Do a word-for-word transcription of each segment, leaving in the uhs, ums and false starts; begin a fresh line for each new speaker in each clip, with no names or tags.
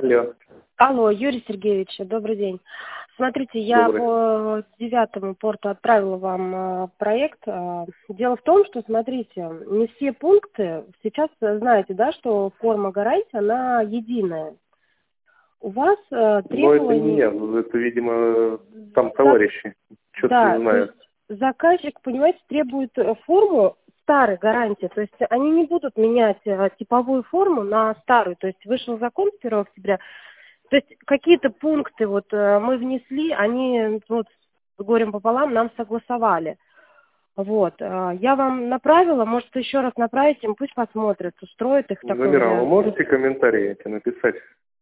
Алло.
Алло, Юрий Сергеевич, добрый день. Смотрите, я
Добрый.
по девятому порту отправила вам э, проект. Э, Дело в том, что, смотрите, не все пункты, сейчас э, знаете, да, что форма гарантии, она единая. У вас э,
Но это не
требования...
я, это, видимо, там
зак-
товарищи. Что-то
Да,
не
то
знаю.
есть заказчик, понимаете, требует э, форму старой гарантии. То есть они не будут менять э, типовую форму на старую. То есть вышел закон с первого октября. То есть какие-то пункты вот э, мы внесли, они вот с горем пополам нам согласовали. Вот. э, Я вам направила, может, еще раз направить им, пусть посмотрят, устроит их такой
Замира, вы
вариант.
можете комментарии эти написать?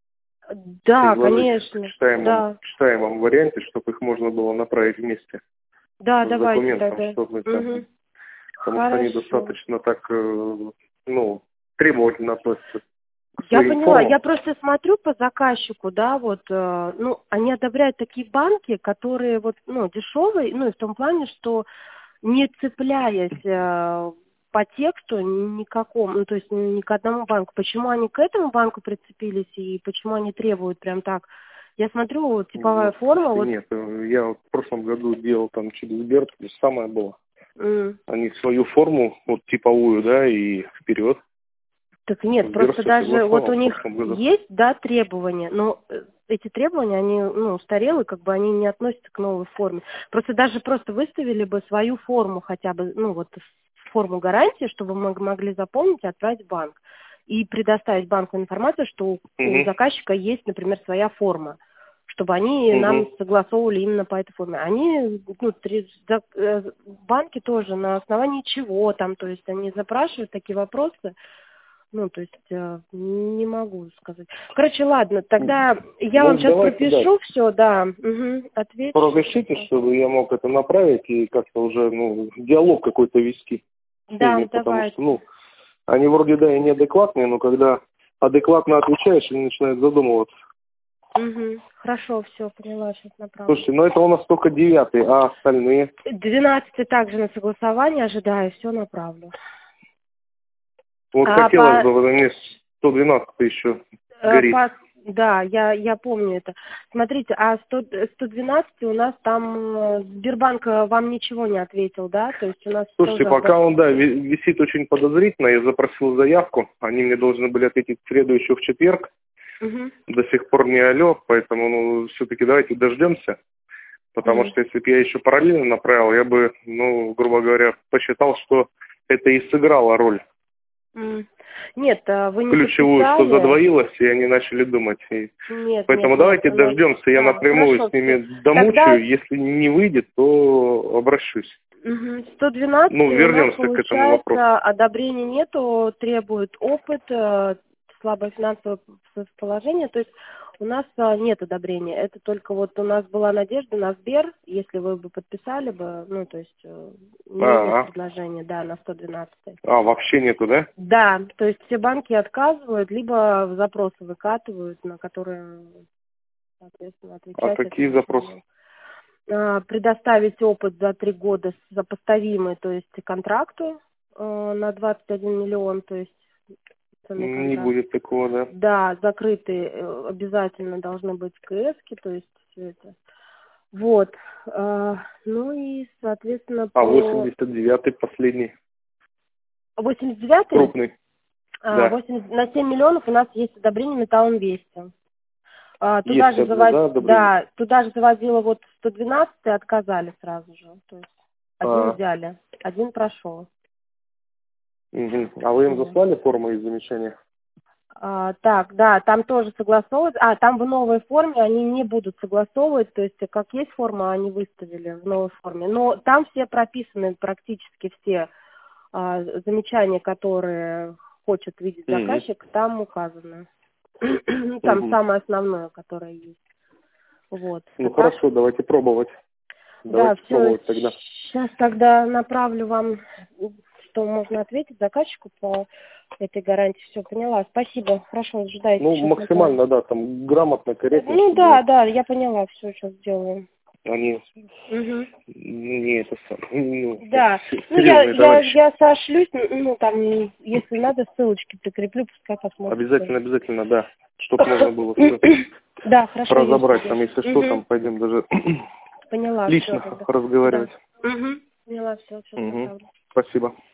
Да,
Изложить в
конечно.
читаемом,
Да,
читаемом варианте, чтобы их можно было направить вместе
да,
с
давайте
документом,
тогда.
чтобы это...
Мгм.
Потому что они
Хорошо.
достаточно так, э, ну, требовательно относятся к
Я
своим
поняла.
формам.
Я просто смотрю по заказчику, да, вот, э, ну, они одобряют такие банки, которые вот, ну, дешевые, ну, и в том плане, что не цепляясь э, по тексту никакому, ну, то есть ни к одному банку. Почему они к этому банку прицепились и почему они требуют прям так? Я смотрю, вот, типовая
Ну,
форма,
слушайте,
вот,
нет, э, я вот в прошлом году делал там через Сбер, то же самое было.
м,
Они свою форму, вот типовую, да, и вперед.
так нет,
Сбер
просто
все
даже вот
согласовал
у
в
них
прошлом году.
есть, да, требования, но э, эти требования, они, ну, устарелые, как бы они не относятся к новой форме. Просто даже просто выставили бы свою форму хотя бы, ну, вот форму гарантии, чтобы мы могли заполнить и отправить в банк. И предоставить банку информацию, что у, у
Угу.
заказчика есть, например, своя форма, чтобы они нам
Угу.
согласовывали именно по этой форме. Они, ну, три- за- э, банки тоже на основании чего там, то есть они запрашивают такие вопросы. Ну, то есть э, не могу сказать. Короче, ладно, тогда я вам
Ну,
сейчас
давайте, да,
пропишу все, да, угу, ответь.
разрешите, чтобы я мог это направить и как-то уже, ну, диалог какой-то вести с
Да,
ними, потому что,
давайте.
ну, они вроде, да, и неадекватные, но когда адекватно отвечаешь, они начинают задумываться.
Угу. Хорошо, все, поняла, сейчас направлю.
Слушайте, ну это у нас только девятый, а остальные?
Двенадцатый также на согласование ожидаю, все направлю.
Вот
А
хотелось бы,
по,
вот мне сто двенадцать еще
э,
горит.
по да, я, я помню это. Смотрите, а сто, сто двенадцать у нас там э, Сбербанк э, вам ничего не ответил, да? То есть у нас
Слушайте,
тоже...
пока он, да, ви- висит очень подозрительно, я запросил заявку, они мне должны были ответить в среду еще в четверг,
Угу.
до сих пор не алло, поэтому, ну, все-таки давайте дождемся, потому
Угу.
что если бы я еще параллельно направил, я бы, ну, грубо говоря, посчитал, что это и сыграло роль
М. Нет, а вы не
ключевую, что
подписали.
задвоилось, и они начали думать. И
Нет,
поэтому
нет, нет,
давайте
у нас...
дождемся, я
А,
напрямую
хорошо,
с
все.
ними домучаю,
Тогда
если не выйдет, то обращусь.
мгм, сто двенадцать
Ну,
у нас
вернемся к этому вопросу.
получается одобрения нету, требует опыт, э, слабое финансовое п- положение, то есть у нас а, нет одобрения. Это только вот у нас была надежда на Сбер, если вы бы подписали бы, ну, то есть э, имели
А,
предложение, да, на сто двенадцать.
а, вообще нету, да?
Да, то есть все банки отказывают, либо запросы выкатывают, на которые, соответственно,
А
отвечать это
какие
не
запросы?
смогут. А, предоставить опыт за три года с- сопоставимый, то есть контракту э, на двадцать один миллион, то есть ценный
Не
контракт.
будет такого, да?
Да, закрытые э, обязательно должны быть КСки, то есть все это. Вот. А, ну и, соответственно,
А
по
восемьдесят девятый последний,
восемьдесят девятый,
крупный,
а,
да.
восемьдесят на семь миллионов у нас есть одобрение Металлинвеста. А, туда
Есть
же
одно,
завод...
да, одобрение?
да, туда же заводила вот сто двенадцать и отказали сразу же. То есть один
А,
взяли, один прошел.
угу. А вы им
Вот.
заслали форму из замечания?
А, так, да, там тоже согласовывать. А, там в новой форме они не будут согласовывать, то есть как есть форма, они выставили в новой форме. Но там все прописаны, практически все а, замечания, которые хочет видеть
Угу.
заказчик, там указано. Там
Угу.
самое основное, которое есть. Вот. А
Ну
так,
хорошо, давайте пробовать.
да,
Давайте
все,
пробовать тогда.
сейчас тогда направлю вам, что можно ответить заказчику по этой гарантии. Все, поняла. Спасибо. Хорошо, ожидайте.
Ну,
Сейчас направлю.
максимально, да, там грамотно, корректно,
Ну
чтобы
да, да, я поняла. Все, сейчас сделаем.
они
Угу.
не это сам, ну,
Да. Ну я,
серьезные
я,
товарищи.
я сошлюсь, ну там, если надо, ссылочки прикреплю, пускай посмотрят
Обязательно,
тоже.
обязательно, да. чтобы можно было все
Да, хорошо.
разобрать. Там, если что,
Мгм.
там пойдем даже
Поняла.
лично
всё тогда.
разговаривать.
Да. Угу. Поняла, все, все.
Угу. Спасибо.